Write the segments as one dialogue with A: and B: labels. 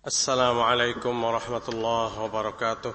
A: السلام عليكم ورحمة الله وبركاته.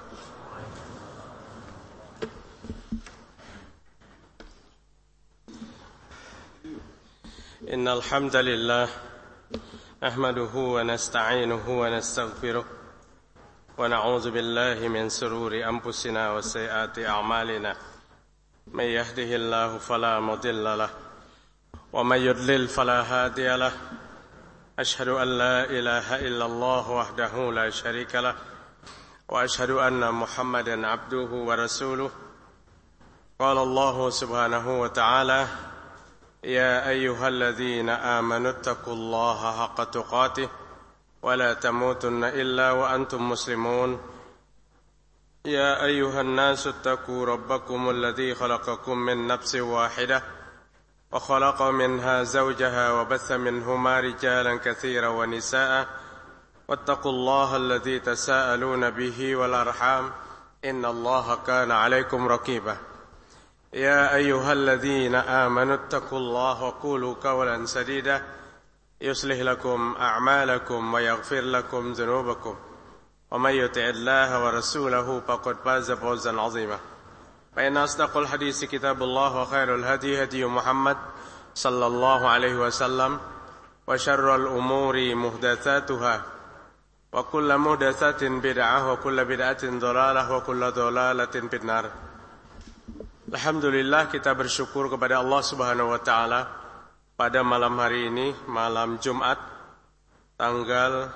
A: إن الحمد لله نحمده ونستعينه ونستغفره ونعوذ بالله من شرور أنفسنا وسيئات أعمالنا من يهده الله فلا مضل له ومن يضلل فلا هادي له أشهد أن لا إله إلا الله وحده لا شريك له وأشهد أن محمدا عبده ورسوله. قال الله سبحانه وتعالى: يا أيها الذين آمنوا اتقوا الله حق تقاته ولا تموتن إلا وأنتم مسلمون. يا أيها الناس اتقوا ربكم الذي خلقكم من نفس واحدة وخلق منها زوجها وبث منهما رجالا كثيرا ونساء واتقوا الله الذي تساءلون به والأرحام إن الله كان عليكم رقيبا. يا أيها الذين آمنوا اتقوا الله وقولوا قولا سديدا يصلح لكم أعمالكم ويغفر لكم ذنوبكم ومن يطع الله ورسوله فقد فاز فوزا عظيما. فإن أصدق الحديث كتاب الله وخير الهدي هدي محمد صلى الله عليه وسلم وشر الأمور محدثاتها وكل محدثة بدعة وكل بدعة ضلالة وكل ضلالة في النار. Alhamdulillah, kita bersyukur kepada Allah Subhanahu wa taala pada malam hari ini, malam Jumat tanggal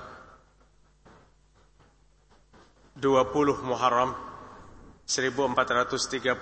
A: 20 Muharram 1438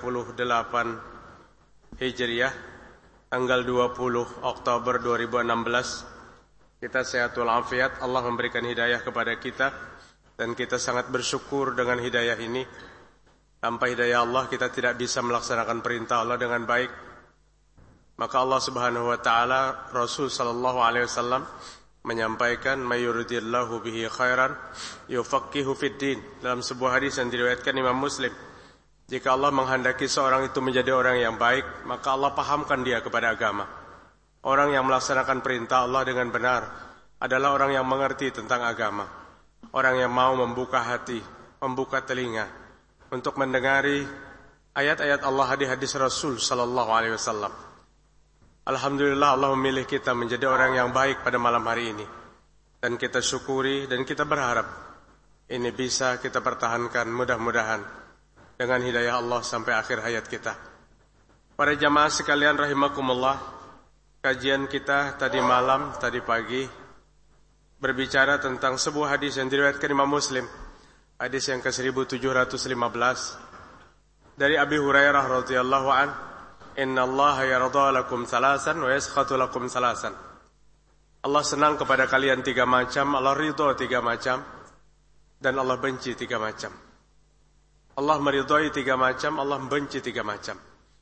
A: Hijriah, tanggal 20 Oktober 2016. Kita sehatul afiat, Allah memberikan hidayah kepada kita dan kita sangat bersyukur dengan hidayah ini. Tanpa hidayah Allah kita tidak bisa melaksanakan perintah Allah dengan baik. Maka Allah Subhanahu wa taala, Rasul sallallahu alaihi wasallam menyampaikan, "Mayuridillahu bihi khairan yufaqihu fid din." Dalam sebuah hadis yang diriwayatkan Imam Muslim, jika Allah menghendaki seorang itu menjadi orang yang baik, maka Allah pahamkan dia kepada agama. Orang yang melaksanakan perintah Allah dengan benar adalah orang yang mengerti tentang agama. Orang yang mau membuka hati, membuka telinga untuk mendengari ayat-ayat Allah, hadis-hadis Rasul sallallahu alaihi wasallam. Alhamdulillah, Allah memilih kita menjadi orang yang baik pada malam hari ini. Dan kita syukuri dan kita berharap ini bisa kita pertahankan mudah-mudahan dengan hidayah Allah sampai akhir hayat kita. Para jamaah sekalian rahimakumullah, kajian kita tadi malam, tadi pagi berbicara tentang sebuah hadis yang diriwayatkan Imam Muslim. Hadis yang ke-1715 dari Abi Hurairah radhiyallahu an, "Innallaha yarda lakum salasan wa yaskhatu lakum salasan." Allah senang kepada kalian 3 macam, Allah ridha 3 macam, dan Allah benci 3 macam. Allah meridhai 3 macam, Allah membenci 3 macam.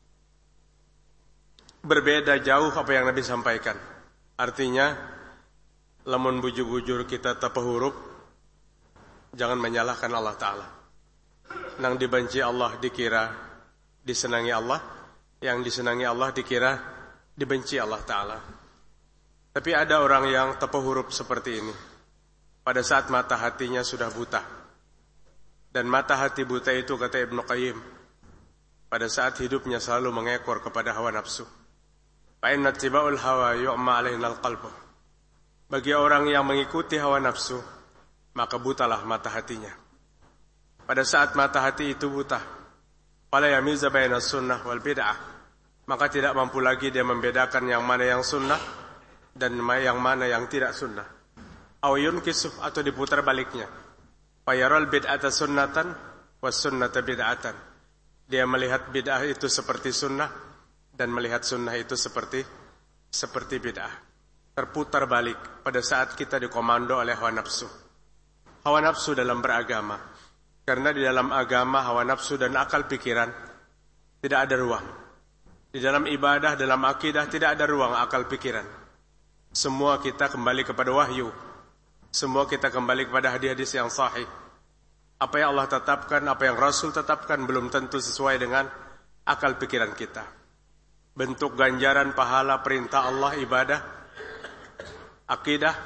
A: Berbeda jauh apa yang Nabi sampaikan. Artinya, lamun bujur-bujur kita tapahurup, jangan menyalahkan Allah Ta'ala. Nang dibenci Allah dikira disenangi Allah, yang disenangi Allah dikira dibenci Allah Ta'ala. Tapi ada orang yang tepuh huruf seperti ini pada saat mata hatinya sudah buta. Dan mata hati buta itu, kata Ibnu Qayyim, pada saat hidupnya selalu mengekor kepada hawa nafsu. Fa inna tiba'ul hawa yu'ma 'alainal qalbu. Bagi orang yang mengikuti hawa nafsu, maka butalah mata hatinya. Pada saat mata hati itu buta, fala yamiza baina sunnah wal bid'ah, maka tidak mampu lagi dia membedakan yang mana yang sunnah dan yang mana yang tidak sunnah. Aw yunkisu, atau diputar baliknya. Fayaral bid'ata sunnatan was sunnata bid'atan. Dia melihat bid'ah itu seperti sunnah dan melihat sunnah itu seperti bid'ah. Terputar balik pada saat kita dikomando oleh hawa nafsu. Hawa nafsu dalam beragama. Karena di dalam agama, hawa nafsu dan akal pikiran tidak ada ruang. Di dalam ibadah, dalam akidah tidak ada ruang akal pikiran. Semua kita kembali kepada wahyu. Semua kita kembali kepada hadis-hadis yang sahih. Apa yang Allah tetapkan, apa yang Rasul tetapkan belum tentu sesuai dengan akal pikiran kita. Bentuk ganjaran pahala perintah Allah, ibadah, akidah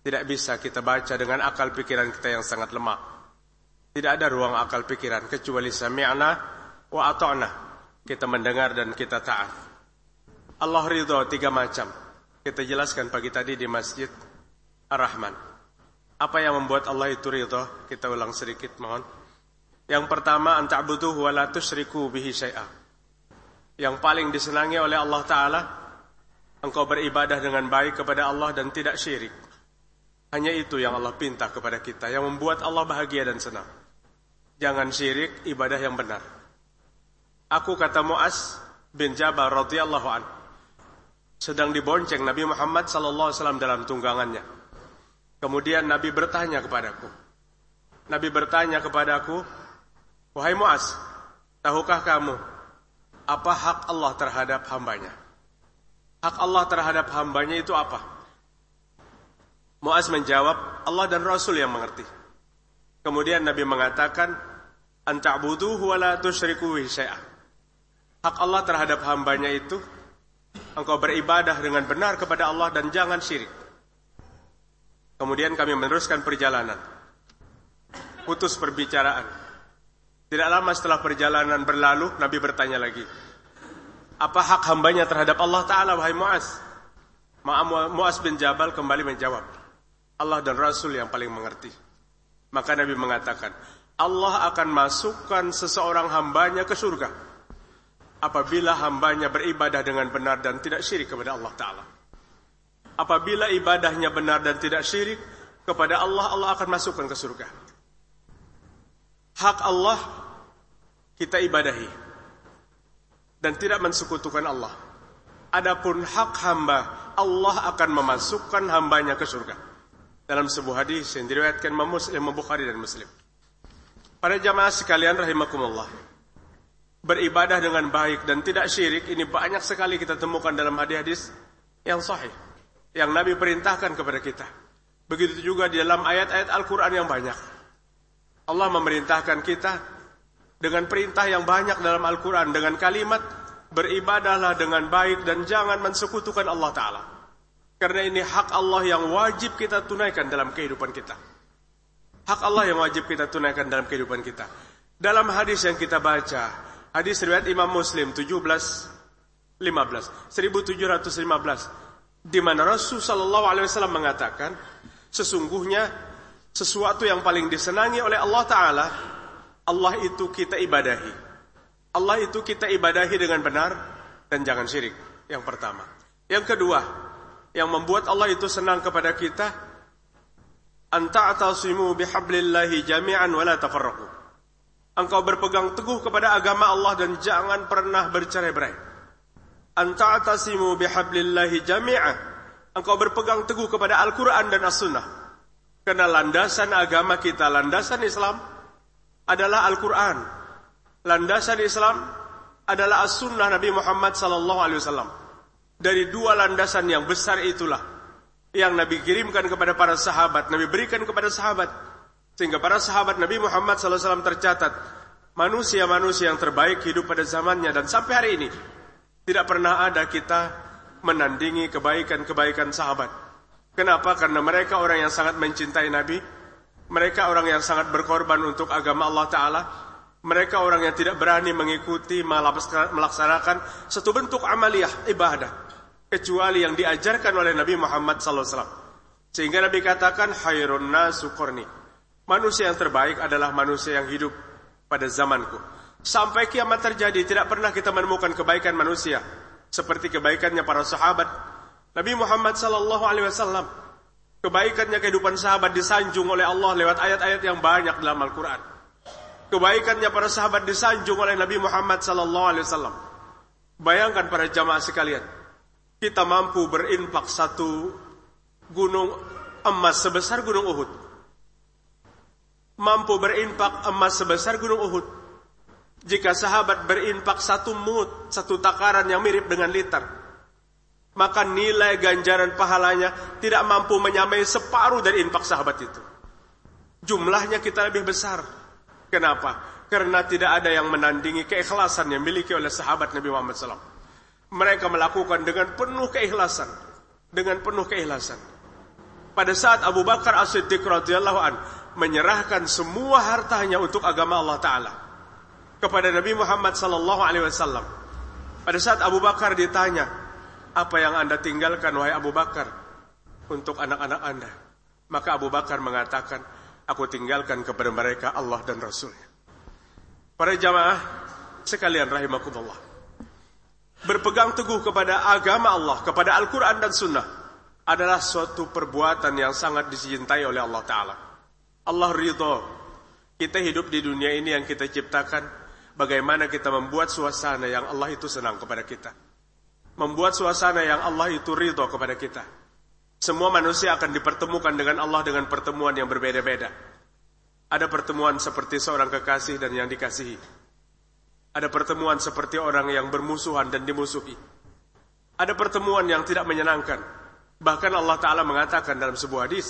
A: Tidak bisa kita baca dengan akal pikiran kita yang sangat lemah. Tidak ada ruang akal pikiran kecuali sami'na wa ata'na. Kita mendengar dan kita taat. Allah ridho 3 macam. Kita jelaskan pagi tadi di Masjid Ar-Rahman. Apa yang membuat Allah itu ridho? Kita ulang sedikit mohon. Yang pertama, an ta'buduhu wa la tusyriku bihi syai'a. Yang paling disenangi oleh Allah Ta'ala, engkau beribadah dengan baik kepada Allah dan tidak syirik. Hanya itu yang Allah pinta kepada kita, yang membuat Allah bahagia dan senang. Jangan syirik, ibadah yang benar. Aku, kata Mu'az bin Jabal radhiyallahu anhu, sedang dibonceng Nabi Muhammad SAW dalam tunggangannya. Kemudian Nabi bertanya kepadaku. Wahai Mu'az, tahukah kamu apa hak Allah terhadap hambanya? Hak Allah terhadap hambanya itu apa? Mu'az menjawab, Allah dan Rasul yang mengerti. Kemudian Nabi mengatakan, an ta'buduhu wa la tusyriku bihi syai'a. Hak Allah terhadap hambanya itu, engkau beribadah dengan benar kepada Allah dan jangan syirik. Kemudian kami meneruskan perjalanan. Putus perbicaraan. Tidak lama setelah perjalanan berlalu, Nabi bertanya lagi. Apa hak hambanya terhadap Allah Ta'ala, wahai Mu'az? Mu'az bin Jabal kembali menjawab, Allah dan Rasul yang paling mengerti. Maka Nabi mengatakan, Allah akan masukkan seseorang hambanya ke surga apabila hambanya beribadah dengan benar dan tidak syirik kepada Allah Ta'ala. Apabila ibadahnya benar dan tidak syirik kepada Allah, Allah akan masukkan ke surga. Hak Allah kita ibadahi dan tidak mensekutukan Allah. Adapun hak hamba, Allah akan memasukkan hambanya ke surga. Dalam sebuah hadis yang diriwayatkan Imam Bukhari dan Muslim. Para jamaah sekalian rahimakumullah, beribadah dengan baik dan tidak syirik ini banyak sekali kita temukan dalam hadis-hadis yang sahih yang Nabi perintahkan kepada kita. Begitu juga di dalam ayat-ayat Al-Quran yang banyak. Allah memerintahkan kita dengan perintah yang banyak dalam Al-Quran dengan kalimat beribadahlah dengan baik dan jangan mensekutukan Allah Ta'ala. Karena ini hak Allah yang wajib kita tunaikan dalam kehidupan kita. Hak Allah yang wajib kita tunaikan dalam kehidupan kita. Dalam hadis yang kita baca, hadis riwayat Imam Muslim 1715, di mana Rasul sallallahu alaihi wasallam mengatakan, sesungguhnya sesuatu yang paling disenangi oleh Allah Ta'ala, Allah itu kita ibadahi. Allah itu kita ibadahi dengan benar dan jangan syirik. Yang pertama. Yang kedua, yang membuat Allah itu senang kepada kita, an ta'tasimu bihablillahi jami'an wa la tafarraqu. Engkau berpegang teguh kepada agama Allah dan jangan pernah bercerai-berai. An ta'tasimu bihablillahi jami'an. Engkau berpegang teguh kepada Al-Quran dan As-Sunnah. Karena landasan agama kita, landasan Islam adalah Al-Quran. Landasan Islam adalah As-Sunnah Nabi Muhammad SAW. Dari 2 landasan yang besar itulah yang Nabi kirimkan kepada para sahabat, Nabi berikan kepada sahabat, sehingga para sahabat Nabi Muhammad SAW tercatat manusia-manusia yang terbaik hidup pada zamannya, dan sampai hari ini tidak pernah ada kita menandingi kebaikan-kebaikan sahabat. Kenapa? Karena mereka orang yang sangat mencintai Nabi, mereka orang yang sangat berkorban untuk agama Allah Ta'ala, mereka orang yang tidak berani mengikuti, melaksanakan satu bentuk amaliyah, ibadah, kecuali yang diajarkan oleh Nabi Muhammad SAW. Sehingga Nabi katakan, khairun nasu qarni. Manusia yang terbaik adalah manusia yang hidup pada zamanku. Sampai kiamat terjadi, tidak pernah kita menemukan kebaikan manusia seperti kebaikannya para sahabat Nabi Muhammad SAW. Kebaikannya kehidupan sahabat disanjung oleh Allah lewat ayat-ayat yang banyak dalam Al-Quran. Kebaikannya para sahabat disanjung oleh Nabi Muhammad SAW. Bayangkan para jamaah sekalian, kita mampu berinfak satu gunung emas sebesar gunung Uhud. Mampu berinfak emas sebesar gunung Uhud. Jika sahabat berinfak satu mud, satu takaran yang mirip dengan liter, maka nilai ganjaran pahalanya tidak mampu menyamai separuh dari infak sahabat itu. Jumlahnya kita lebih besar. Kenapa? Karena tidak ada yang menandingi keikhlasan yang dimiliki oleh sahabat Nabi Muhammad SAW. Mereka melakukan dengan penuh keikhlasan. Dengan penuh keikhlasan. pada saat Abu Bakar As-Siddiq radhiyallahu an menyerahkan semua hartanya untuk agama Allah Ta'ala kepada Nabi Muhammad sallallahu alaihi wasallam. Pada saat Abu Bakar ditanya, apa yang Anda tinggalkan wahai Abu Bakar untuk anak-anak Anda? Maka Abu Bakar mengatakan, aku tinggalkan kepada mereka Allah dan Rasulnya. Para jamaah sekalian rahimakumullah, berpegang teguh kepada agama Allah, kepada Al-Quran dan Sunnah adalah suatu perbuatan yang sangat dicintai oleh Allah Ta'ala. Allah ridho kita hidup di dunia ini yang kita ciptakan, bagaimana kita membuat suasana yang Allah itu senang kepada kita, membuat suasana yang Allah itu ridho kepada kita. Semua manusia akan dipertemukan dengan Allah dengan pertemuan yang berbeda-beda. Ada pertemuan seperti seorang kekasih dan yang dikasihi. Ada pertemuan seperti orang yang bermusuhan dan dimusuhi. Ada pertemuan yang tidak menyenangkan. Bahkan Allah Ta'ala mengatakan dalam sebuah hadis,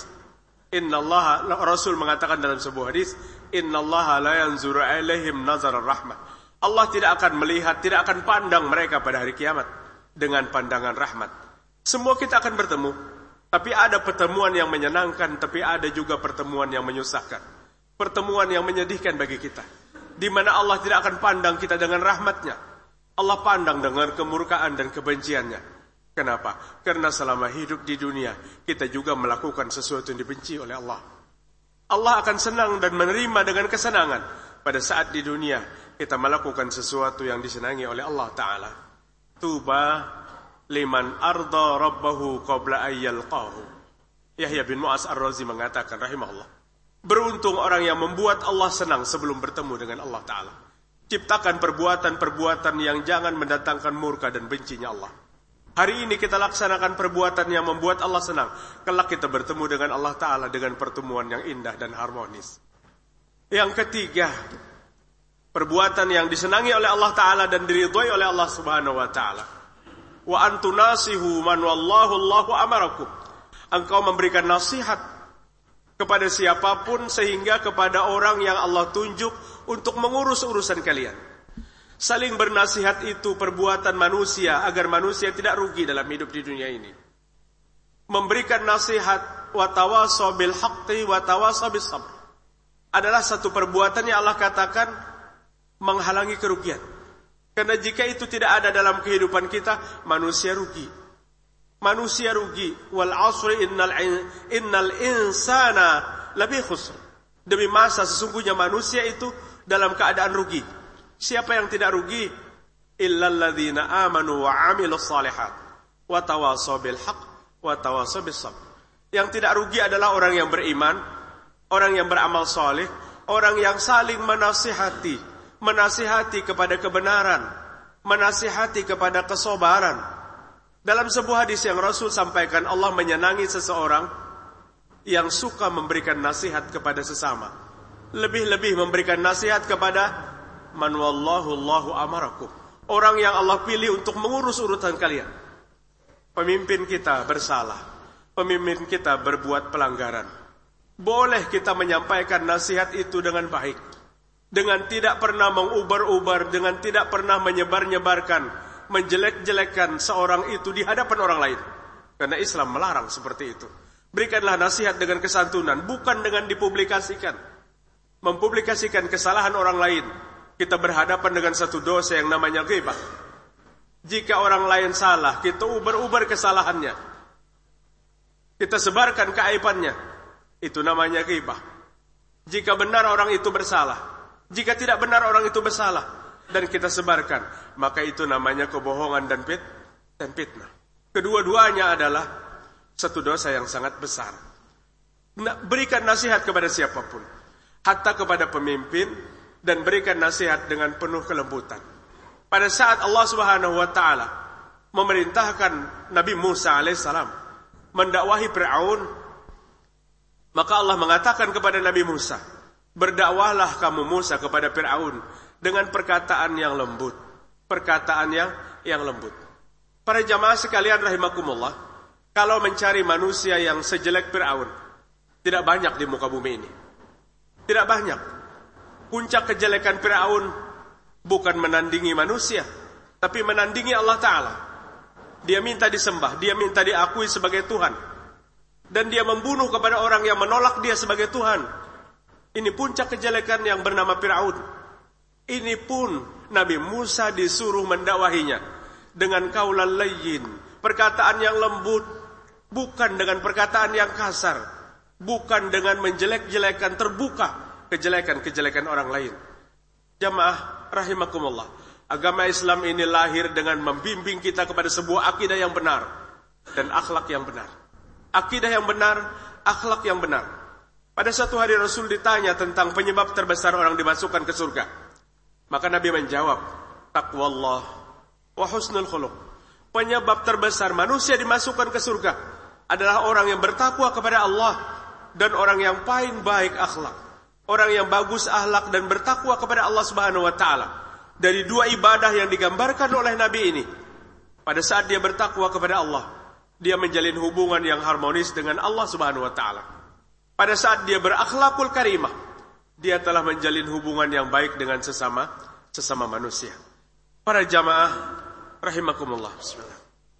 A: Rasul mengatakan dalam sebuah hadis, Innallaha la yanzuru ilaihim nazar rahmah. Allah tidak akan melihat, tidak akan pandang mereka pada hari kiamat dengan pandangan rahmat. Semua kita akan bertemu, tapi ada pertemuan yang menyenangkan, tapi ada juga pertemuan yang menyusahkan, pertemuan yang menyedihkan bagi kita, di mana Allah tidak akan pandang kita dengan rahmatnya. Allah pandang dengan kemurkaan dan kebenciannya. Kenapa? Karena selama hidup di dunia kita juga melakukan sesuatu yang dibenci oleh Allah. Allah akan senang dan menerima dengan kesenangan pada saat di dunia kita melakukan sesuatu yang disenangi oleh Allah Ta'ala. Tuba liman arda rabbahu qabla ayyalqahu. Yahya bin Mu'az Ar-Razi mengatakan rahimahullah, beruntung orang yang membuat Allah senang sebelum bertemu dengan Allah Ta'ala. Ciptakan perbuatan-perbuatan yang jangan mendatangkan murka dan bencinya Allah. Hari ini kita laksanakan perbuatan yang membuat Allah senang. Kelak kita bertemu dengan Allah Ta'ala dengan pertemuan yang indah dan harmonis. Yang ketiga, perbuatan yang disenangi oleh Allah Ta'ala dan diridhoi oleh Allah Subhanahu wa Ta'ala. Wa antunasihu man wallahu Allahu amarakum. Engkau memberikan nasihat kepada siapapun sehingga kepada orang yang Allah tunjuk untuk mengurus urusan kalian. Saling bernasihat itu perbuatan manusia agar manusia tidak rugi dalam hidup di dunia ini. Memberikan nasihat wa tawasaw bil haqqi wa tawasaw bis sabr adalah satu perbuatan yang Allah katakan menghalangi kerugian. Karena jika itu tidak ada dalam kehidupan kita, manusia rugi. Manusia rugi. Wal asri innal insana lafi khusr. Demi masa sesungguhnya manusia itu dalam keadaan rugi. Siapa yang tidak rugi? Illal ladzina amanu wa 'amilus shalihat wa tawasaw bil haqq wa tawasaw bis sabr. Yang tidak rugi adalah orang yang beriman, orang yang beramal saleh, orang yang saling menasihati kepada kebenaran, menasihati kepada kesabaran. Dalam sebuah hadis yang Rasul sampaikan, Allah menyenangi seseorang yang suka memberikan nasihat kepada sesama. Lebih-lebih memberikan nasihat kepada man wallahu Allahu amarakum, orang yang Allah pilih untuk mengurus urusan kalian. Pemimpin kita bersalah, pemimpin kita berbuat pelanggaran. Boleh kita menyampaikan nasihat itu dengan baik, dengan tidak pernah mengubar-ubar, dengan tidak pernah menyebar-nyebarkan, menjelek-jelekkan seorang itu di hadapan orang lain. Karena Islam melarang seperti itu. Berikanlah nasihat dengan kesantunan, bukan dengan dipublikasikan. Mempublikasikan kesalahan orang lain, kita berhadapan dengan satu dosa yang namanya ghibah. Jika orang lain salah, kita ubar-ubar kesalahannya, kita sebarkan keaibannya, itu namanya ghibah. Jika benar orang itu bersalah, jika tidak benar orang itu bersalah, dan kita sebarkan, maka itu namanya kebohongan dan fitnah. Kedua-duanya adalah satu dosa yang sangat besar. Berikan nasihat kepada siapapun, hatta kepada pemimpin, dan berikan nasihat dengan penuh kelembutan. Pada saat Allah Subhanahu wa Ta'ala memerintahkan Nabi Musa alaihissalam mendakwahi Fir'aun, maka Allah mengatakan kepada Nabi Musa, berdakwahlah kamu Musa kepada Fir'aun dengan perkataan yang lembut, perkataan yang lembut. Para jamaah sekalian rahimakumullah, kalau mencari manusia yang sejelek Fir'aun, tidak banyak di muka bumi ini. Tidak banyak. Puncak kejelekan Fir'aun bukan menandingi manusia, tapi menandingi Allah Ta'ala. Dia minta disembah, dia minta diakui sebagai Tuhan. Dan dia membunuh kepada orang yang menolak dia sebagai Tuhan. Ini puncak kejelekan yang bernama Fir'aun. Ini pun Nabi Musa disuruh mendakwahinya dengan qaulal layyin, perkataan yang lembut, bukan dengan perkataan yang kasar, bukan dengan menjelek-jelekan terbuka kejelekan-kejelekan orang lain. Jamaah rahimakumullah, agama Islam ini lahir dengan membimbing kita kepada sebuah akidah yang benar dan akhlak yang benar. Akidah yang benar, akhlak yang benar. Pada suatu hari Rasul ditanya tentang penyebab terbesar orang dimasukkan ke surga. Maka Nabi menjawab, taqwallah wa husnul khuluq. Penyebab terbesar manusia dimasukkan ke surga adalah orang yang bertakwa kepada Allah dan orang yang paling baik akhlak. Orang yang bagus akhlak dan bertakwa kepada Allah Subhanahu wa taala. Dari dua ibadah yang digambarkan oleh Nabi ini, pada saat dia bertakwa kepada Allah, dia menjalin hubungan yang harmonis dengan Allah Subhanahu wa taala. Pada saat dia berakhlakul karimah, dia telah menjalin hubungan yang baik dengan sesama manusia. Para jamaah rahimakumullah. Bismillah.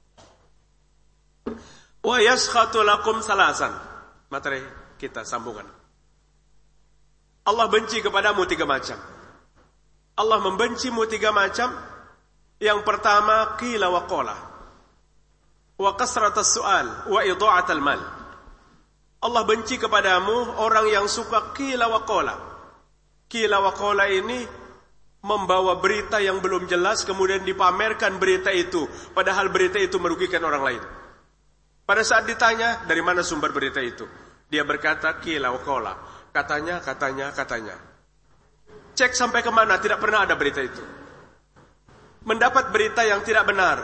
A: Wa yaskhatu lakum salasan. Materi kita sambungan. Allah benci kepadamu 3 macam. Allah membencimu 3 macam. Yang pertama, qila wa qala. Wa kasratus su'al wa idha'atul mal. Allah benci kepadamu orang yang suka qila wa qala. Qila wa qala ini membawa berita yang belum jelas kemudian dipamerkan berita itu, padahal berita itu merugikan orang lain. Pada saat ditanya, dari mana sumber berita itu? Dia berkata qila wa qala. Katanya. Cek sampai kemana, tidak pernah ada berita itu. Mendapat berita yang tidak benar.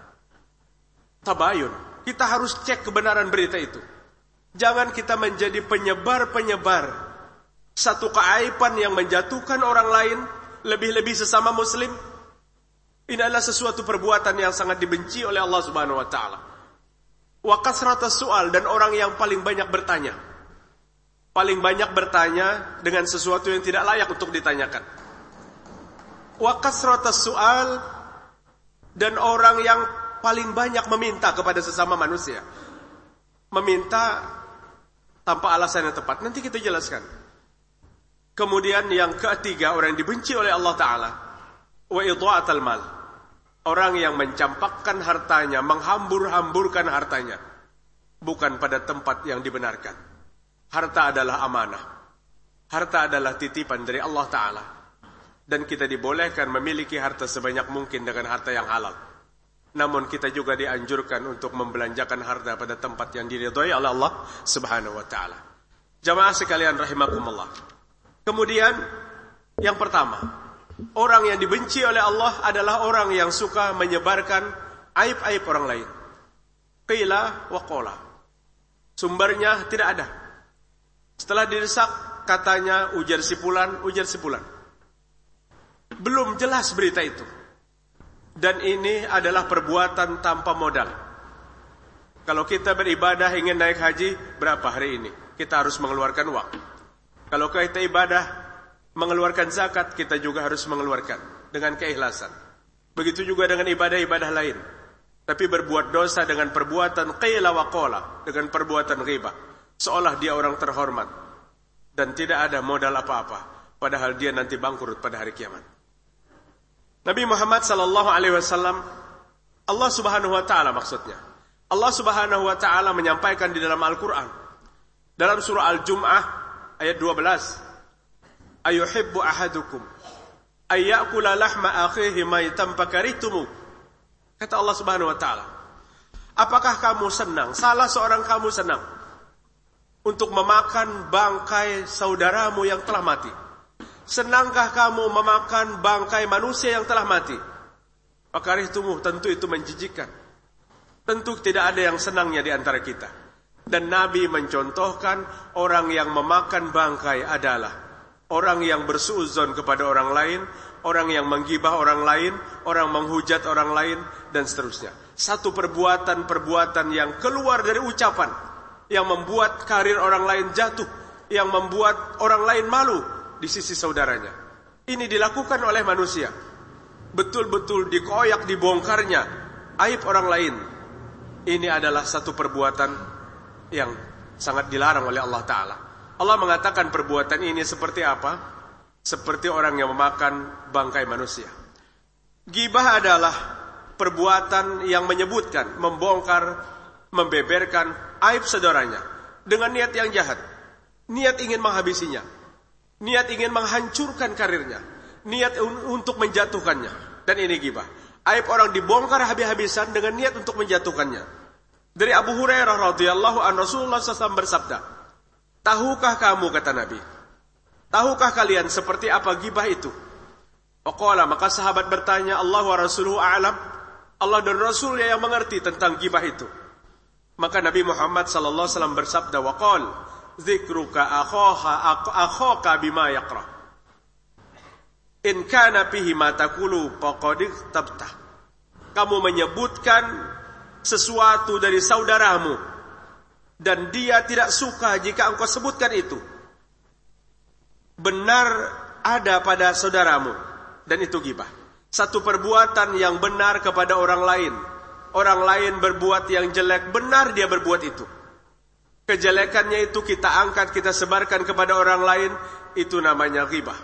A: Tabayun. Kita harus cek kebenaran berita itu. Jangan kita menjadi penyebar-penyebar satu keaiban yang menjatuhkan orang lain, lebih-lebih sesama muslim. Ini adalah sesuatu perbuatan yang sangat dibenci oleh Allah Subhanahu wa taala. Wa kasratus su'al, dan orang yang paling banyak bertanya. Paling banyak bertanya dengan sesuatu yang tidak layak untuk ditanyakan. Wa kasratus su'al, dan orang yang paling banyak meminta kepada sesama manusia. Meminta tanpa alasan yang tepat. Nanti kita jelaskan. Kemudian yang ketiga, orang yang dibenci oleh Allah Ta'ala. Wa idha'atul mal. Orang yang mencampakkan hartanya, menghambur-hamburkan hartanya. Bukan pada tempat yang dibenarkan. Harta adalah amanah. Harta adalah titipan dari Allah Ta'ala. Dan kita dibolehkan memiliki harta sebanyak mungkin dengan harta yang halal. Namun kita juga dianjurkan untuk membelanjakan harta pada tempat yang diridhai oleh Allah Subhanahu wa taala. Jamaah sekalian rahimakumullah. Kemudian yang pertama, orang yang dibenci oleh Allah adalah orang yang suka menyebarkan aib-aib orang lain. Qila wa qala. Sumbernya tidak ada. Setelah didesak, katanya ujar si fulan. Belum jelas berita itu. Dan ini adalah perbuatan tanpa modal. Kalau kita beribadah ingin naik haji, berapa hari ini? Kita harus mengeluarkan uang. Kalau kita ibadah mengeluarkan zakat, kita juga harus mengeluarkan dengan keikhlasan. Begitu juga dengan ibadah-ibadah lain. Tapi berbuat dosa dengan perbuatan qila wa qala, dengan perbuatan ghibah, seolah dia orang terhormat dan tidak ada modal apa-apa, padahal dia nanti bangkrut pada hari kiamat. Nabi Muhammad sallallahu alaihi wasallam, Allah Subhanahu wa taala maksudnya. Allah Subhanahu wa taala menyampaikan di dalam Al-Qur'an. Dalam surah Al-Jum'ah ayat 12. Ayuhibbu ahadukum ayyakula lahma akhihi maitan fakarihtumu. Kata Allah Subhanahu wa taala, apakah kamu senang, salah seorang kamu senang untuk memakan bangkai saudaramu yang telah mati? Senangkah kamu memakan bangkai manusia yang telah mati? Fakarihtumu, tentu itu menjijikkan. Tentu tidak ada yang senangnya di antara kita. Dan Nabi mencontohkan orang yang memakan bangkai adalah orang yang bersuudzon kepada orang lain, orang yang menggibah orang lain, orang menghujat orang lain, dan seterusnya. Satu perbuatan yang keluar dari ucapan, yang membuat karir orang lain jatuh, yang membuat orang lain malu di sisi saudaranya. Ini dilakukan oleh manusia. Betul-betul dikoyak, dibongkarnya aib orang lain. Ini adalah satu perbuatan yang sangat dilarang oleh Allah Ta'ala. Allah mengatakan perbuatan ini seperti apa? Seperti orang yang memakan bangkai manusia. Ghibah adalah perbuatan yang menyebutkan, membongkar, membeberkan aib saudaranya dengan niat yang jahat. Niat ingin menghabisinya, niat ingin menghancurkan karirnya, niat untuk menjatuhkannya. Dan ini ghibah. Aib orang dibongkar habis-habisan dengan niat untuk menjatuhkannya. Dari Abu Hurairah radhiyallahu anhu, Rasulullah SAW bersabda, tahukah kamu, kata Nabi, tahukah kalian seperti apa ghibah itu? Faqala, maka sahabat bertanya, Allah wa rasuluhu a'lam, Allah dan Rasulnya yang mengerti tentang ghibah itu. Maka Nabi Muhammad sallallahu alaihi wasallam bersabda, waqal dzikruka akhaka bima yaqra in kana fihi ma taqulu faqad tabta. Kamu menyebutkan sesuatu dari saudaramu dan dia tidak suka jika engkau sebutkan itu, benar ada pada saudaramu, dan itu ghibah. Satu perbuatan yang benar kepada orang lain berbuat yang jelek, benar dia berbuat itu. Kejelekannya itu kita angkat, kita sebarkan kepada orang lain, itu namanya ghibah.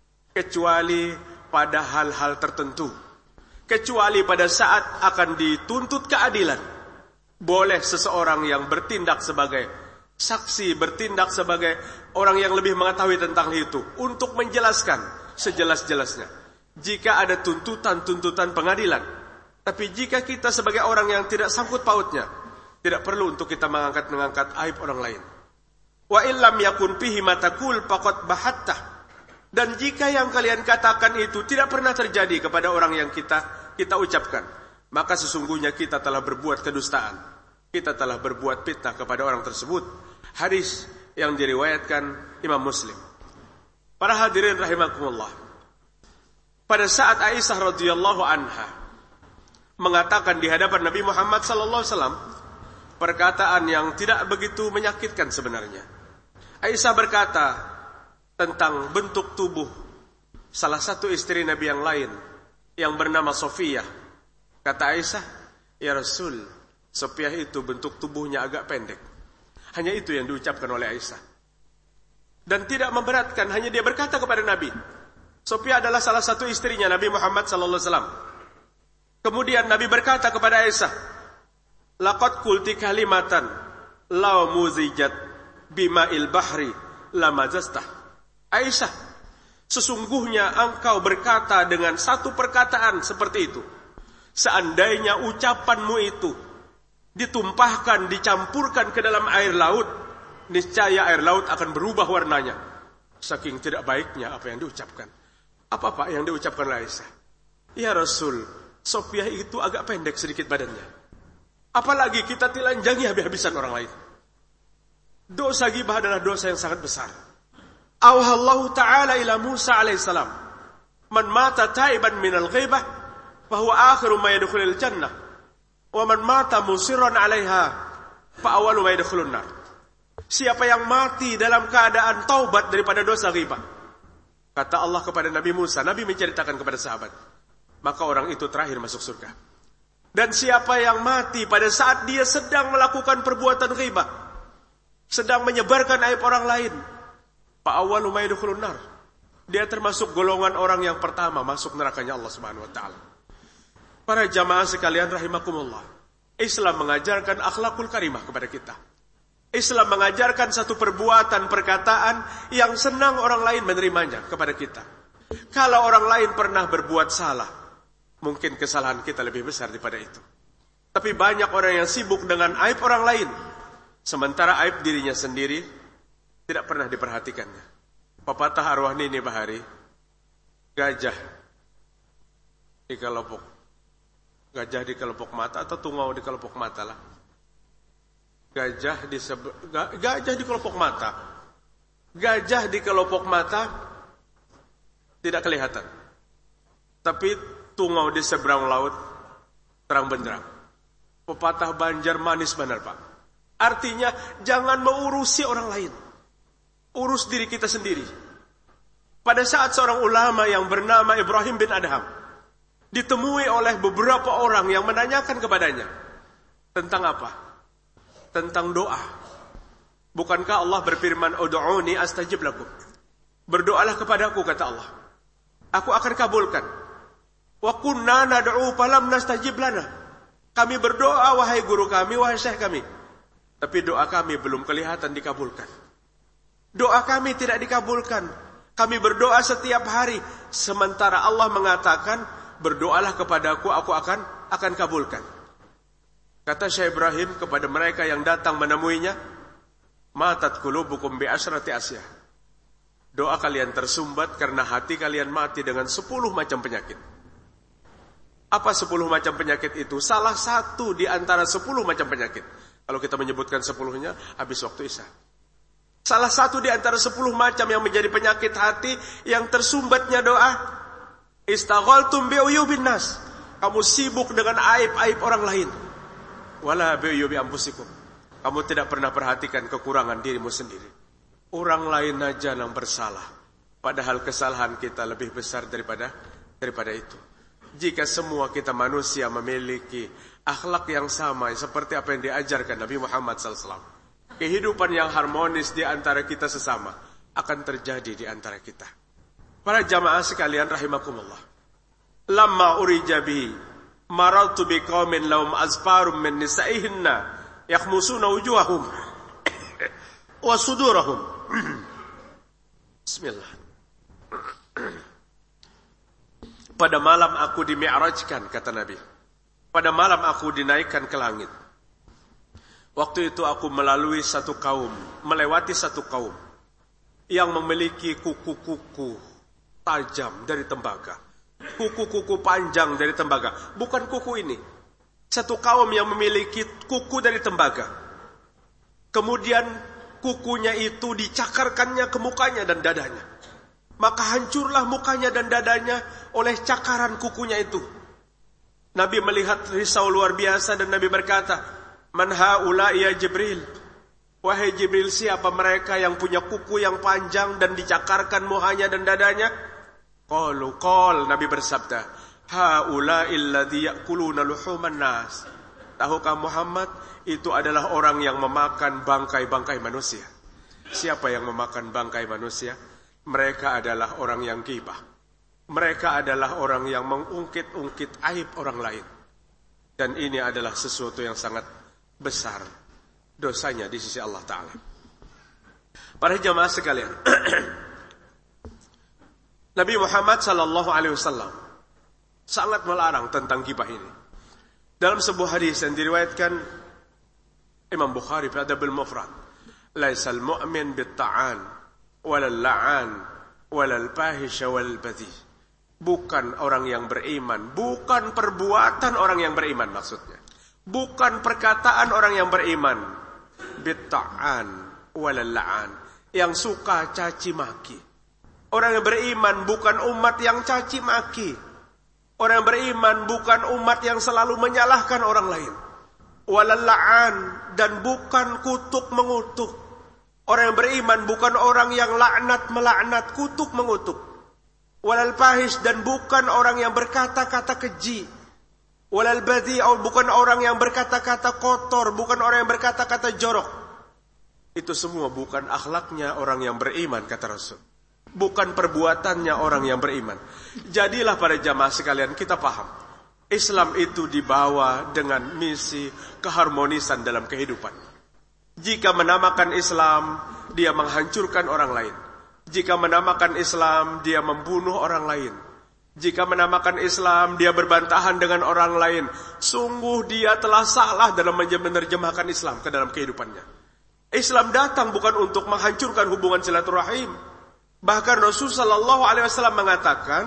A: Kecuali pada hal-hal tertentu. Kecuali pada saat akan dituntut keadilan. Boleh seseorang yang bertindak sebagai saksi, bertindak sebagai orang yang lebih mengetahui tentang itu, untuk menjelaskan sejelas-jelasnya. Jika ada tuntutan pengadilan. Tapi jika kita sebagai orang yang tidak sangkut pautnya, tidak perlu untuk kita mengangkat aib orang lain. Wa illam yakun fihi ma taqul faqad bahatta. Dan jika yang kalian katakan itu tidak pernah terjadi kepada orang yang kita ucapkan, maka sesungguhnya kita telah berbuat kedustaan. Kita telah berbuat fitnah kepada orang tersebut. Hadis yang diriwayatkan Imam Muslim. Para hadirin rahimakumullah. Pada saat Aisyah radhiyallahu anha mengatakan di hadapan Nabi Muhammad sallallahu alaihi wasallam perkataan yang tidak begitu menyakitkan sebenarnya. Aisyah berkata tentang bentuk tubuh salah satu istri Nabi yang lain yang bernama Sofiyah. Kata Aisyah, ya Rasul, Sofiyah itu bentuk tubuhnya agak pendek. Hanya itu yang diucapkan oleh Aisyah. Dan tidak memberatkan, hanya dia berkata kepada Nabi. Sofiyah adalah salah satu istrinya Nabi Muhammad sallallahu alaihi wasallam. Kemudian Nabi berkata kepada Aisyah, laqad qulti kalimatan law muzijat bima'il bahri lamazastah. Aisyah, sesungguhnya engkau berkata dengan satu perkataan seperti itu. Seandainya ucapanmu itu ditumpahkan, dicampurkan ke dalam air laut, niscaya air laut akan berubah warnanya. Saking tidak baiknya apa yang diucapkan. Apa Pak yang diucapkan oleh Aisyah? Ya Rasul, Sofiyah itu agak pendek sedikit badannya. Apalagi kita telanjangi habis-habisan orang lain. Dosa ghibah adalah dosa yang sangat besar. Auhallahu ta'ala ila Musa alaihissalam, man mata taiban minal ghibah fahuwa akhiru ma yadkhulul jannah, wa man mata musirran 'alaiha fa awwalu ma yadkhulun nar. Siapa yang mati dalam keadaan taubat daripada dosa ghibah, kata Allah kepada Nabi Musa, Nabi menceritakan kepada sahabat, maka orang itu terakhir masuk surga. Dan siapa yang mati pada saat dia sedang melakukan perbuatan ghibah, sedang menyebarkan aib orang lain, fa awwalu ma yadkhulun nar, dia termasuk golongan orang yang pertama masuk nerakanya Allah Subhanahu wa taala. Para jamaah sekalian rahimakumullah, Islam mengajarkan akhlakul karimah kepada kita. Islam mengajarkan satu perbuatan, perkataan yang senang orang lain menerimanya kepada kita. Kalau orang lain pernah berbuat salah, mungkin kesalahan kita lebih besar daripada itu. Tapi banyak orang yang sibuk dengan aib orang lain, sementara aib dirinya sendiri tidak pernah diperhatikannya. Pepatah arwah Nini Bahari, gajah di kelompok mata atau tungau di kelompok mata lah. Gajah di kelompok mata. Gajah di kelompok mata tidak kelihatan. Tapi tungau di seberang laut terang benderang. Pepatah Banjar manis benar Pak. Artinya jangan mengurusi orang lain. Urus diri kita sendiri. Pada saat seorang ulama yang bernama Ibrahim bin Adham ditemui oleh beberapa orang yang menanyakan kepadanya tentang apa? Tentang doa. Bukankah Allah berfirman, "Ud'uni astajib lakum." Berdoalah kepadaku, kata Allah, aku akan kabulkan. Wa kunna nad'u falam nastajib lana. Kami berdoa, wahai guru kami, wahai syekh kami, tapi doa kami belum kelihatan dikabulkan. Doa kami tidak dikabulkan. Kami berdoa setiap hari, sementara Allah mengatakan, berdoalah kepadaku, aku akan kabulkan. Kata Syekh Ibrahim kepada mereka yang datang menemuinya, matat qulubukum bi asyrati asyah. Doa kalian tersumbat karena hati kalian mati dengan 10 macam penyakit. Apa 10 macam penyakit itu? Salah satu di antara 10 macam penyakit. Kalau kita menyebutkan 10-nya, habis waktu Isya. Salah satu di antara 10 macam yang menjadi penyakit hati yang tersumbatnya doa. Istaghaltum bi'uyubin nas. Kamu sibuk dengan aib-aib orang lain. Wala bi'uyubi anfusikum. Kamu tidak pernah perhatikan kekurangan dirimu sendiri. Orang lain aja yang bersalah. Padahal kesalahan kita lebih besar daripada itu. Jika semua kita manusia memiliki akhlak yang sama seperti apa yang diajarkan Nabi Muhammad SAW, kehidupan yang harmonis di antara kita sesama akan terjadi di antara kita. Para jamaah sekalian rahimakumullah. Lamma urija bihi marartu biqaumin lahum azfarum min nisaihinna yakhmusuna wujuhahum wa sudurahum. Bismillah. Pada malam aku dimi'rajkan, kata Nabi. Pada malam aku dinaikkan ke langit. Waktu itu aku melewati satu kaum yang memiliki kuku-kuku tajam dari tembaga. Kuku-kuku panjang dari tembaga. Bukan kuku ini. Satu kaum yang memiliki kuku dari tembaga. Kemudian kukunya itu dicakarkannya ke mukanya dan dadanya. Maka hancurlah mukanya dan dadanya oleh cakaran kukunya itu. Nabi melihat risau luar biasa dan Nabi berkata, "Man haula ya Jibril?" Wahai Jibril, siapa mereka yang punya kuku yang panjang dan dicakarkan muhanya dan dadanya? Qal Nabi bersabda, "Haula alladzi ya'kuluna luhuman nas." Tahukah Muhammad, itu adalah orang yang memakan bangkai-bangkai manusia. Siapa yang memakan bangkai manusia? Mereka adalah orang yang ghibah. Mereka adalah orang yang mengungkit-ungkit aib orang lain. Dan ini adalah sesuatu yang sangat besar dosanya di sisi Allah Ta'ala. Para jamaah sekalian, Nabi Muhammad SAW sangat melarang tentang ghibah ini. Dalam sebuah hadis yang diriwayatkan Imam Bukhari pada Adabul Mufrad, "Laisal mu'min bit-ta'an walal la'an walal fahisha wal badhi." Bukan orang yang beriman, bukan perbuatan orang yang beriman maksudnya. Bukan perkataan orang yang beriman. Bit-ta'an walal la'an, yang suka caci maki. Orang yang beriman bukan umat yang caci maki. Orang yang beriman bukan umat yang selalu menyalahkan orang lain. Walal la'an, dan bukan kutuk mengutuk. Orang yang beriman bukan orang yang laknat melaknat, kutuk mengutuk. Walal fahish, dan bukan orang yang berkata-kata keji. Walal badhi, bukan orang yang berkata-kata kotor, bukan orang yang berkata-kata jorok. Itu semua bukan akhlaknya orang yang beriman, kata Rasul. Bukan perbuatannya orang yang beriman. Jadilah para jamaah sekalian kita paham, Islam itu dibawa dengan misi keharmonisan dalam kehidupan. Jika menamakan Islam, dia menghancurkan orang lain. Jika menamakan Islam, dia membunuh orang lain. Jika menamakan Islam, dia berbantahan dengan orang lain. Sungguh dia telah salah dalam menerjemahkan Islam ke dalam kehidupannya. Islam datang bukan untuk menghancurkan hubungan silaturahim. Bahkan Rasulullah SAW mengatakan,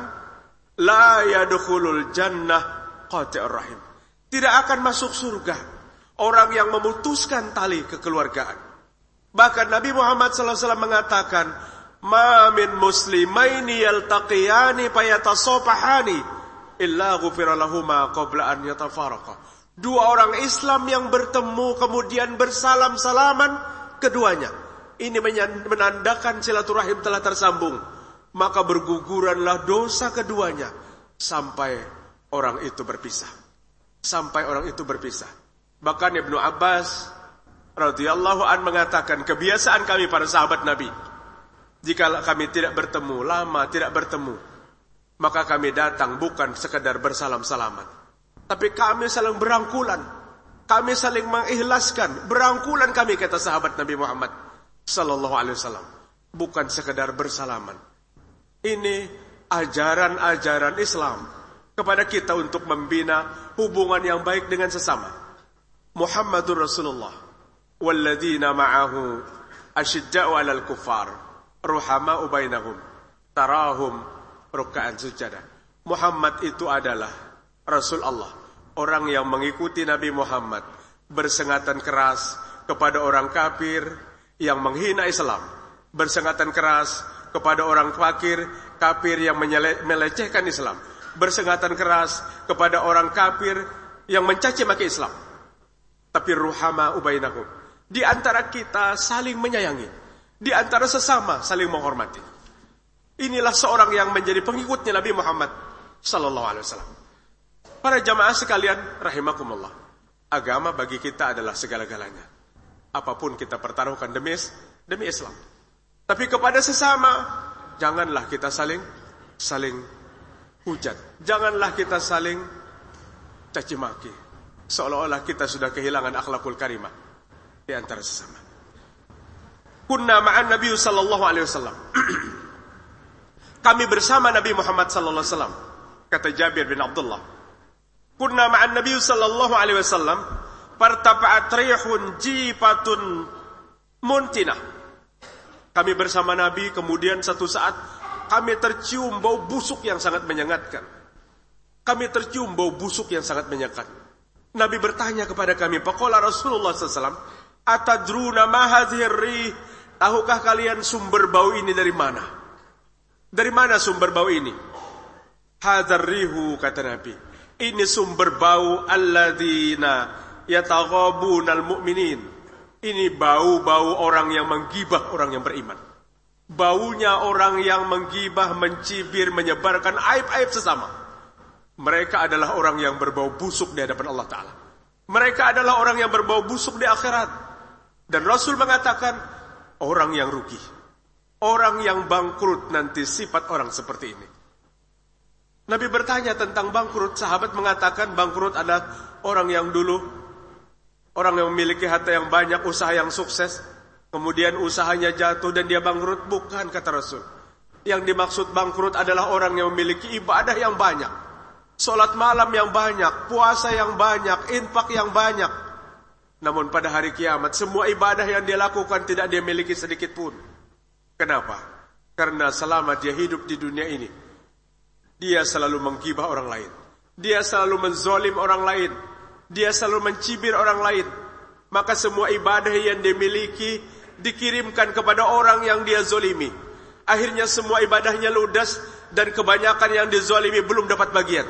A: "La yadkhulul jannah qati'ur rahim." Tidak akan masuk surga orang yang memutuskan tali kekeluargaan. Bahkan Nabi Muhammad SAW mengatakan, "Ma min muslimaini yaltaqiyani fayatasafahani illa ghufira lahuma qabla an yatafaraqa." Dua orang Islam yang bertemu kemudian bersalam-salaman keduanya, ini menandakan silaturahim telah tersambung. Maka berguguranlah dosa keduanya sampai orang itu berpisah. Sampai orang itu berpisah. Bahkan Ibnu Abbas radhiyallahu an mengatakan, kebiasaan kami para sahabat Nabi, jika kami tidak bertemu, lama tidak bertemu, maka kami datang bukan sekedar bersalam-salaman, tapi kami saling berangkulan, kami saling mengikhlaskan, berangkulan kami, kata sahabat Nabi Muhammad sallallahu alaihi wasallam, bukan sekedar bersalaman. Ini ajaran-ajaran Islam kepada kita untuk membina hubungan yang baik dengan sesama. Muhammadur Rasulullah walladzina ma'ahu asyidda'u 'alal kuffar ruhama'u bainahum tarahum ruk'an sujada. Muhammad itu adalah Rasul Allah, orang yang mengikuti Nabi Muhammad, bersengatan keras kepada orang kafir yang menghina Islam, bersengatan keras kepada orang kafir yang melecehkan Islam, bersengatan keras kepada orang kafir yang mencaci maki Islam. Tapi ruhama ubainahum, di antara kita saling menyayangi, di antara sesama saling menghormati. Inilah seorang yang menjadi pengikutnya Nabi Muhammad sallallahu alaihi wasallam. Para jamaah sekalian rahimakumullah, agama bagi kita adalah segala-galanya. Apapun kita pertaruhkan demi Islam. Tapi kepada sesama janganlah kita saling hujat. Janganlah kita saling caci maki, seolah-olah kita sudah kehilangan akhlakul karimah di antara sesama. Kunna ma'an Nabi sallallahu alaihi wasallam. Kami bersama Nabi Muhammad sallallahu alaihi wasallam. Kata Jabir bin Abdullah, kunna ma'an Nabi sallallahu alaihi wasallam fartafa'at rihun jifatun muntinah. Kami bersama Nabi, kemudian satu saat kami tercium bau busuk yang sangat menyengatkan. Kami tercium bau busuk yang sangat menyengat. Nabi bertanya kepada kami, faqala Rasulullah SAW, atadruna ma hadhihi rih? Tahukah kalian sumber bau ini dari mana? Dari mana sumber bau ini? Hadzal rihu, kata Nabi, ini sumber bau alladzina yataghabunal mu'minin. Ini bau-bau orang yang menggibah orang yang beriman. Baunya orang yang menggibah, mencibir, menyebarkan aib-aib sesama. Mereka adalah orang yang berbau busuk di hadapan Allah Ta'ala. Mereka adalah orang yang berbau busuk di akhirat. Dan Rasul mengatakan, orang yang rugi, orang yang bangkrut nanti sifat orang seperti ini. Nabi bertanya tentang bangkrut. Sahabat mengatakan bangkrut adalah orang yang dulu, orang yang memiliki harta yang banyak, usaha yang sukses, kemudian usahanya jatuh dan dia bangkrut. Bukan, kata Rasul. Yang dimaksud bangkrut adalah orang yang memiliki ibadah yang banyak, salat malam yang banyak, puasa yang banyak, infak yang banyak. Namun pada hari kiamat, semua ibadah yang dia lakukan tidak dia miliki sedikit pun. Kenapa? Karena selama dia hidup di dunia ini, dia selalu menggibah orang lain, dia selalu menzolim orang lain, dia selalu mencibir orang lain. Maka semua ibadah yang dia miliki dikirimkan kepada orang yang dia zolimi. Akhirnya semua ibadahnya ludas dan kebanyakan yang dizolimi belum dapat bagian.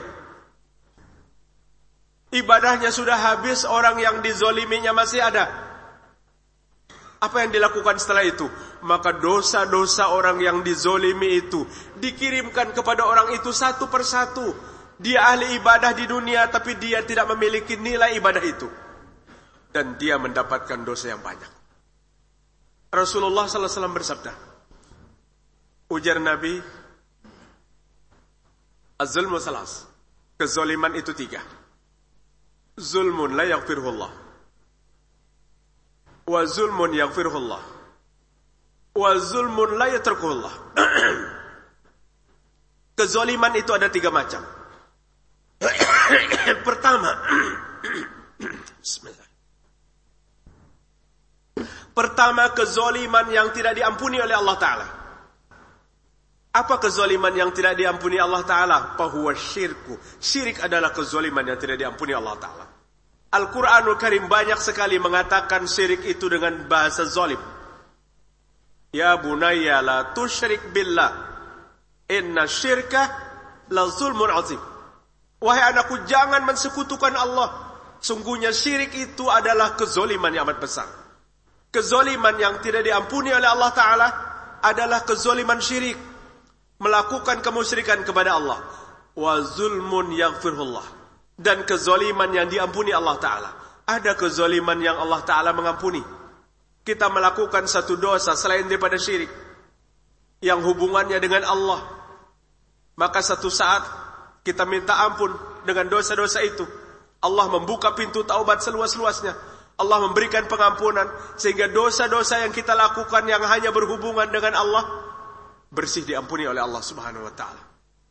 A: Ibadahnya sudah habis, orang yang dizoliminya masih ada. Apa yang dilakukan setelah itu? Maka dosa-dosa orang yang dizolimi itu dikirimkan kepada orang itu satu persatu. Dia ahli ibadah di dunia, tapi dia tidak memiliki nilai ibadah itu. Dan dia mendapatkan dosa yang banyak. Rasulullah SAW bersabda, ujar Nabi, az-zulmu salas, kezoliman itu 3. Zulmun la yaghfirullah, wa zulmun yaghfirullah, wa zulmun la yatrukullah. Kezoliman itu ada 3 macam. Pertama, bismillah. Pertama, kezoliman yang tidak diampuni oleh Allah Ta'ala. Apa kezoliman yang tidak diampuni Allah Ta'ala? Fahuwa syirku. Syirik adalah kezoliman yang tidak diampuni Allah Ta'ala. Al-Quranul Karim banyak sekali mengatakan syirik itu dengan bahasa zolim. Ya bunayya la tusyrik billah, inna syirka la zulmun azim. Wahai anakku, jangan mensekutukan Allah. Sungguhnya syirik itu adalah kezoliman yang amat besar. Kezoliman yang tidak diampuni oleh Allah Ta'ala adalah kezoliman syirik, melakukan kemusyrikan kepada Allah. Wa zulmun yaghfirullah, dan kezoliman yang diampuni Allah Ta'ala Ada kezaliman yang Allah Ta'ala mengampuni. Kita melakukan satu dosa selain daripada syirik yang hubungannya dengan Allah, maka satu saat kita minta ampun dengan dosa-dosa itu. Allah membuka pintu taubat seluas-luasnya. Allah memberikan pengampunan sehingga dosa-dosa yang kita lakukan yang hanya berhubungan dengan Allah bersih diampuni oleh Allah Subhanahu wa taala.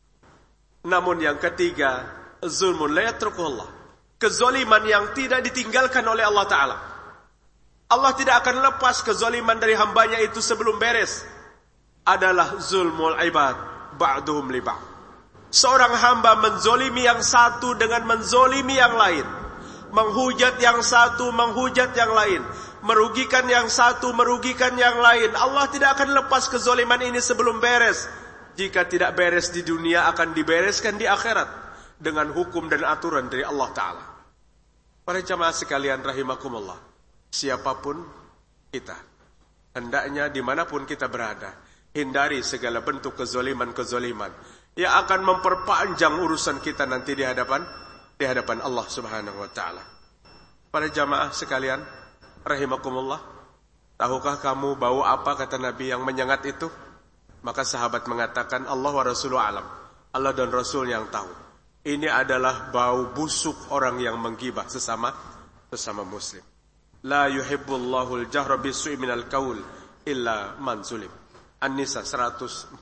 A: Namun yang ketiga, zulmun la yatrukuhullah. Kezaliman yang tidak ditinggalkan oleh Allah Ta'ala. Allah tidak akan lepas kezaliman dari hambanya itu sebelum beres. Adalah zulmul ibad ba'duhum li ba'd. Seorang hamba menzolimi yang satu dengan menzolimi yang lain. Menghujat yang satu, menghujat yang lain. Merugikan yang satu, merugikan yang lain. Allah tidak akan lepas kezaliman ini sebelum beres. Jika tidak beres di dunia, akan dibereskan di akhirat dengan hukum dan aturan dari Allah Ta'ala. Para jamaah sekalian rahimakumullah, siapapun kita, hendaknya dimanapun kita berada, hindari segala bentuk kezaliman-kezaliman yang akan memperpanjang urusan kita nanti di hadapan Allah Subhanahu wa taala. Para jamaah sekalian rahimakumullah, tahukah kamu bau apa kata Nabi yang menyengat itu? Maka sahabat mengatakan, Allah wa Rasuluhu alam. Allah dan Rasul yang tahu. Ini adalah bau busuk orang yang menggibah sesama muslim. La yuhibbullahu al-jahra bis-su'i minal qaul illa man zulim. An-Nisa 148.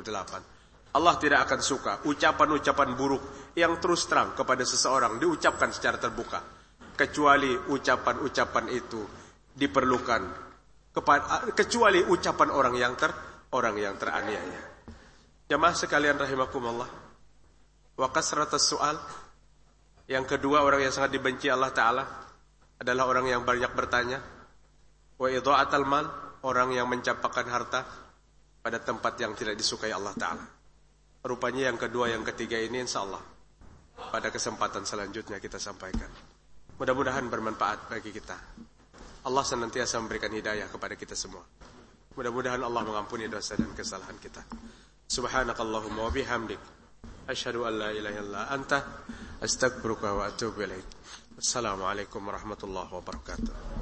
A: Allah tidak akan suka ucapan-ucapan buruk yang terus terang kepada seseorang diucapkan secara terbuka, kecuali ucapan-ucapan itu diperlukan kecuali ucapan orang yang teraniaya. Jamaah sekalian rahimakumullah, wa kasratus su'al. Yang kedua, orang yang sangat dibenci Allah Ta'ala adalah orang yang banyak bertanya. Wa idha'atul mal, orang yang mencampakkan harta pada tempat yang tidak disukai Allah Ta'ala. Rupanya yang kedua, yang ketiga ini insyaallah pada kesempatan selanjutnya kita sampaikan. Mudah-mudahan bermanfaat bagi kita. Allah senantiasa memberikan hidayah kepada kita semua. Mudah-mudahan Allah mengampuni dosa dan kesalahan kita. Subhanakallahumma wa bihamdik, asyhadu an la ilaha illa anta, astaghfiruka wa atubu ilaik. Assalamualaikum warahmatullahi wabarakatuh.